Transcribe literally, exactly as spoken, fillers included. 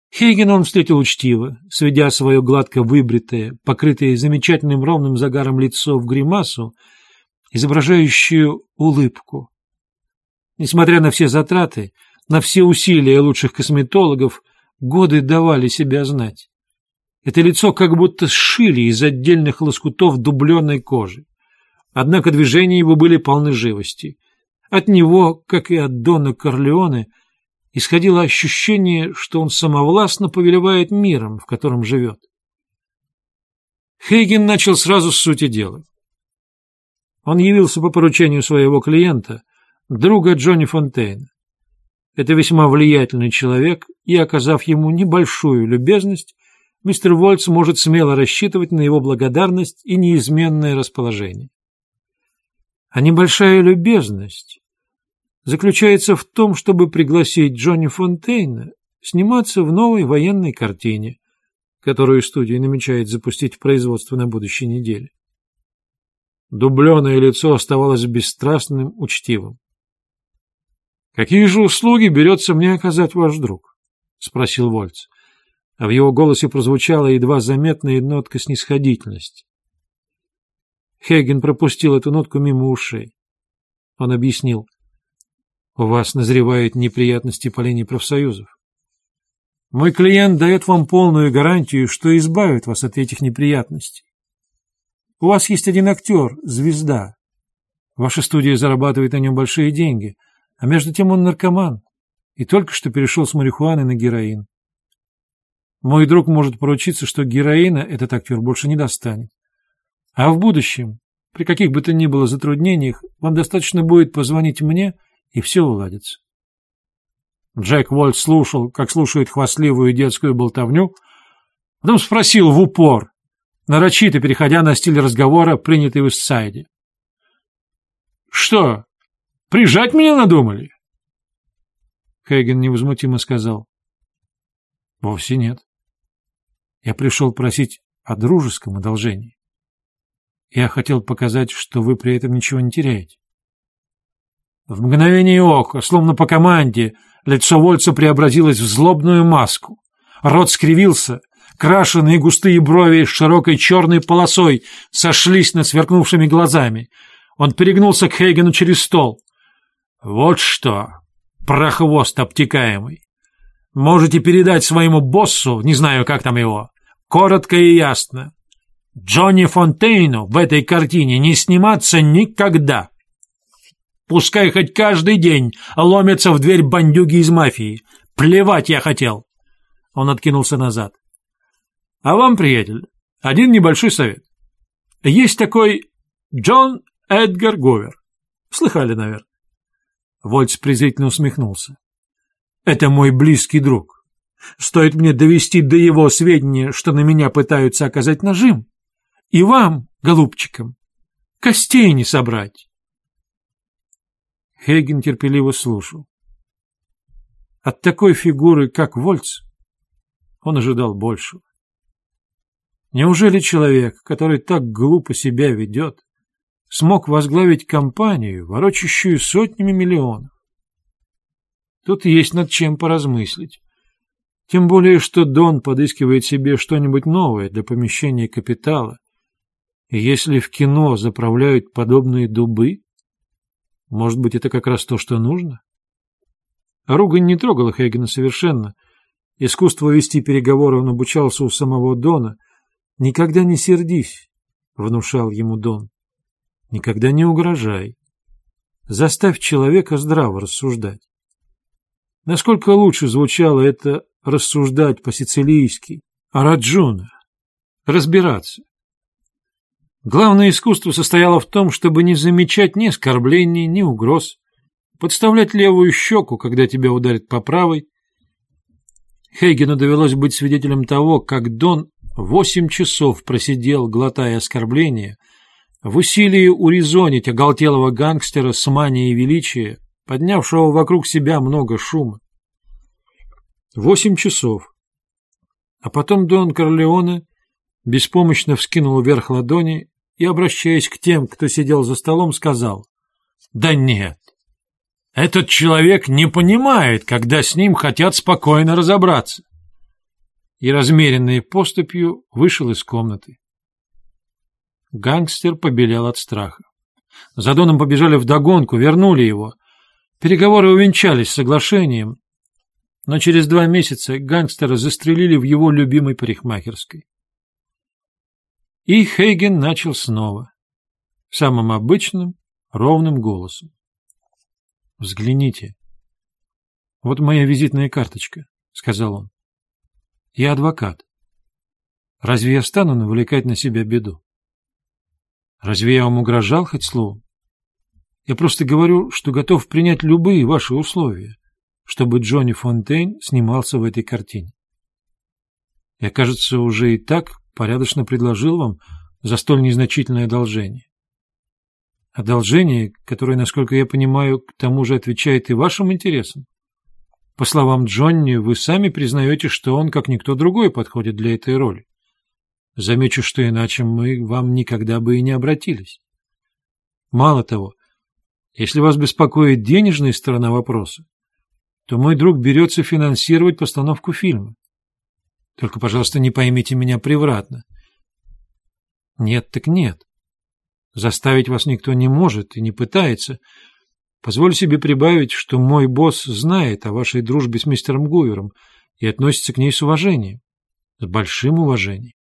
Хейгена он встретил учтиво, сведя свое гладко выбритое, покрытое замечательным ровным загаром лицо в гримасу, изображающую улыбку. Несмотря на все затраты, на все усилия лучших косметологов, годы давали себя знать. Это лицо как будто сшили из отдельных лоскутов дубленой кожи. Однако движения его были полны живости. От него, как и от Дона Корлеоне, исходило ощущение, что он самовластно повелевает миром, в котором живет. Хейген начал сразу с сути дела. Он явился по поручению своего клиента, друга Джонни Фонтейна. Это весьма влиятельный человек, и, оказав ему небольшую любезность, мистер Вольц может смело рассчитывать на его благодарность и неизменное расположение. А небольшая любезность заключается в том, чтобы пригласить Джонни Фонтейна сниматься в новой военной картине, которую студия намечает запустить в производство на будущей неделе. Дубленое лицо оставалось бесстрастным, учтивым. «Какие же услуги берется мне оказать ваш друг?» — спросил Вольц, а в его голосе прозвучала едва заметная нотка снисходительности. Хейген пропустил эту нотку мимо ушей. Он объяснил: «У вас назревают неприятности по линии профсоюзов. Мой клиент дает вам полную гарантию, что избавит вас от этих неприятностей. У вас есть один актер, звезда. Ваша студия зарабатывает на нем большие деньги, а между тем он наркоман и только что перешел с марихуаны на героин. Мой друг может поручиться, что героина этот актер больше не достанет. А в будущем, при каких бы то ни было затруднениях, вам достаточно будет позвонить мне, и все уладится». Джек Вольц слушал, как слушает хвастливую детскую болтовню, потом спросил в упор, нарочито переходя на стиль разговора, принятый в Истсайде: «Что, прижать меня надумали?» Хейген невозмутимо сказал: «Вовсе нет. Я пришел просить о дружеском одолжении. Я хотел показать, что вы при этом ничего не теряете». В мгновение ока, словно по команде, лицо Вольца преобразилось в злобную маску. Рот скривился, крашеные густые брови с широкой черной полосой сошлись над сверкнувшими глазами. Он перегнулся к Хейгену через стол. «Вот что, прохвост обтекаемый, можете передать своему боссу, не знаю, как там его, коротко и ясно: Джонни Фонтейну в этой картине не сниматься никогда. Пускай хоть каждый день ломятся в дверь бандюги из мафии. Плевать я хотел». Он откинулся назад. «А вам, приятель, один небольшой совет. Есть такой Джон Эдгар Говер. Слыхали, наверное?» Вольц презрительно усмехнулся. «Это мой близкий друг. Стоит мне довести до его сведения, что на меня пытаются оказать нажим, и вам, голубчикам, костей не собрать». Хейген терпеливо слушал. От такой фигуры, как Вольц, он ожидал большего. Неужели человек, который так глупо себя ведет, смог возглавить компанию, ворочащую сотнями миллионов? Тут есть над чем поразмыслить. Тем более, что Дон подыскивает себе что-нибудь новое для помещения капитала. И если в кино заправляют подобные дубы, может быть, это как раз то, что нужно? Ругань не трогала Хейгена совершенно. Искусство вести переговоры он обучался у самого Дона. «Никогда не сердись», — внушал ему Дон. «Никогда не угрожай. Заставь человека здраво рассуждать». Насколько лучше звучало это рассуждать по-сицилийски, араджуна, разбираться. Главное искусство состояло в том, чтобы не замечать ни оскорблений, ни угроз, подставлять левую щеку, когда тебя ударят по правой. Хейгену довелось быть свидетелем того, как Дон восемь часов просидел, глотая оскорбления, в усилии урезонить оголтелого гангстера с манией величия, поднявшего вокруг себя много шума. Восемь часов. А потом Дон Корлеоне беспомощно вскинул вверх ладони и, обращаясь к тем, кто сидел за столом, сказал: «Да нет, этот человек не понимает, когда с ним хотят спокойно разобраться. и размеренной поступью вышел из комнаты. Гангстер побелел от страха. За Доном побежали вдогонку, вернули его. Переговоры увенчались соглашением, но через два месяца гангстера застрелили в его любимой парикмахерской. И Хейген начал снова, самым обычным, ровным голосом. «Взгляните. Вот моя визитная карточка», — сказал он. «Я адвокат. Разве я стану навлекать на себя беду? Разве я вам угрожал хоть словом? Я просто говорю, что готов принять любые ваши условия, чтобы Джонни Фонтейн снимался в этой картине. Я, кажется, уже и так порядочно предложил вам за столь незначительное одолжение. Одолжение, которое, насколько я понимаю, к тому же отвечает и вашим интересам. По словам Джонни, вы сами признаете, что он, как никто другой, подходит для этой роли. Замечу, что иначе мы к вам никогда бы и не обратились. Мало того, если вас беспокоит денежная сторона вопроса, то мой друг берется финансировать постановку фильма. Только, пожалуйста, не поймите меня превратно. Нет так нет. Заставить вас никто не может и не пытается. Позволю себе прибавить, что мой босс знает о вашей дружбе с мистером Гувером и относится к ней с уважением, с большим уважением.